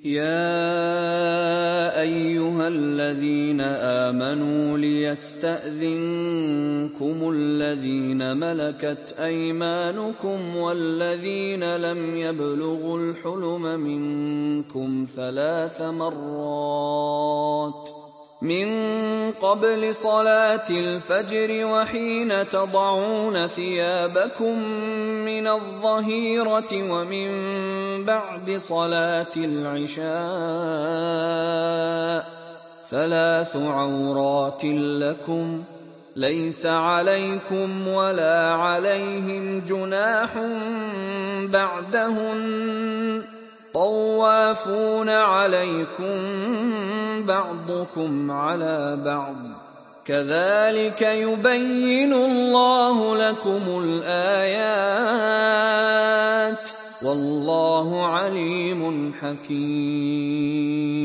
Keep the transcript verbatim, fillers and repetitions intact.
يَا أَيُّهَا الَّذِينَ آمَنُوا لِيَسْتَأْذِنكُمُ الَّذِينَ مَلَكَتْ أَيْمَانُكُمْ وَالَّذِينَ لَمْ يَبْلُغُوا الْحُلُمَ مِنكُمْ ثَلَاثَ مَرَّاتٍ مِنْ قَبْلِ صَلَاةِ الْفَجْرِ وَحِينَ تَضَعُونَ ثِيَابَكُمْ مِنَ الظَّهِيرَةِ وَمِنْ بَعْدِ صَلَاةِ الْعِشَاءِ ثَلَاثُ عَوْرَاتٍ لَكُمْ لَيْسَ عَلَيْكُمْ وَلَا عَلَيْهِمْ جُنَاحٌ بَعْدَهُنَّ طَوَّافُونَ عَلَيْكُمْ بَعْضُكُمْ عَلَى بَعْضٍ كَذَلِكَ يُبَيِّنُ اللَّهُ لَكُمُ الْآيَاتِ وَاللَّهُ عَلِيمٌ حَكِيمٌ